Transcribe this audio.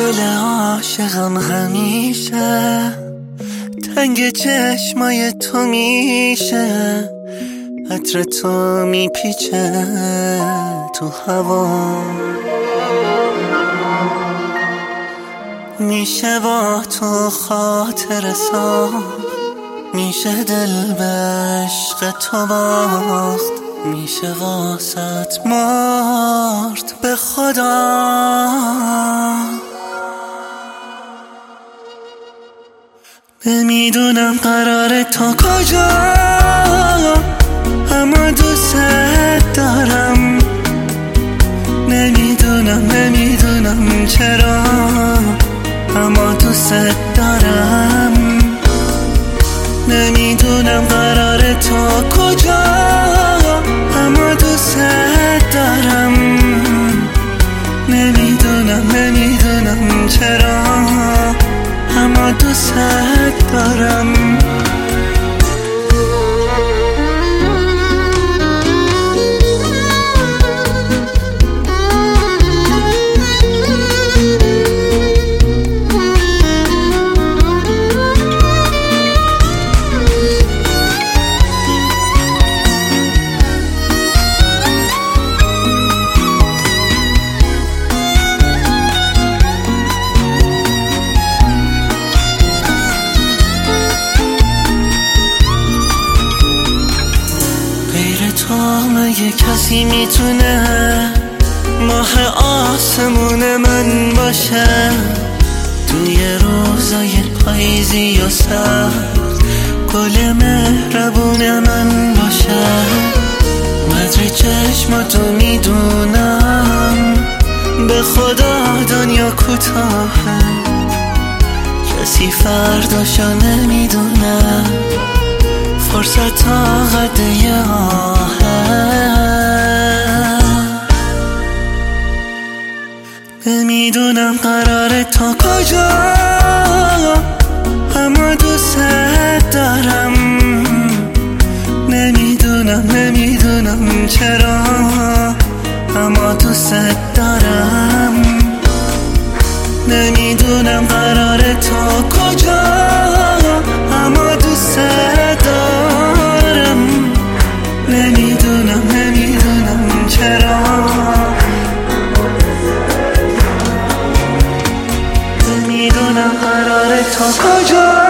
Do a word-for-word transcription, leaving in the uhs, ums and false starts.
دل عاشقم همیشه تنگ چشمای تو میشه، عطر تو میپیچه تو هوا، میشه با تو خاطر ساخت، میشه دل به عشق تو باخت، میشه واسط مرد به خدا. نمیدونم قراره تا کجا، اما دوست دارم. نمیدونم نمیدونم چرا، اما دوست دارم. نمیدونم قراره تا کجا، اما دوست دارم. نمیدونم نمیدونم چرا، اما دوست دارم. تو مگه کسی میتونه ماه آسمون من باشه؟ توی روزای پاییزی و سرد گل مهربون من باشه. قدر چشماتو میدونم، به خدا دنیا کوتاهه، کسی فرداشو نمیدونه، فرصت تا قد یه آهه. نمیدونم قراره تا کجا، اما دوست دارم. نمیدونم نمیدونم چرا، اما دوست دارم. نمیدونم قراره تا کجا، اما دوست دارم. نمیدونم نمیدونم چرا، نمیدونم قراره تا کجا.